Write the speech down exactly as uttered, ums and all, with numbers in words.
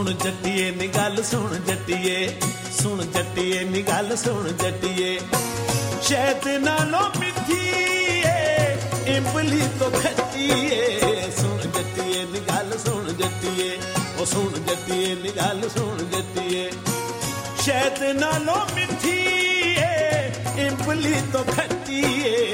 ਸੁਣ ਜੱਟੀਏ ਨੀ ਗੱਲ ਸੁਣ ਜੱਟੀਏ, ਸੁਣ ਜੱਟੀਏ ਨੀ ਗੱਲ ਸੁਣ ਜੱਟੀਏ। ਸ਼ਹਿਦ ਨਾਲੋਂ ਮਿੱਠੀ ਏ ਇਮਲੀ ਤੋਂ ਖੱਟੀ ਏ, ਸੁਣ ਜੱਟੀਏ ਨੀ ਗੱਲ ਸੁਣ ਜੱਟੀਏ, ਉਹ ਸੁਣ ਜੱਟੀਏ ਨੀ ਗੱਲ ਸੁਣ ਜੱਟੀਏ। ਸ਼ਹਿਦ ਨਾਲੋਂ ਮਿੱਠੀ ਏ ਇਮਲੀ ਤੋਂ ਖੱਟੀ ਏ,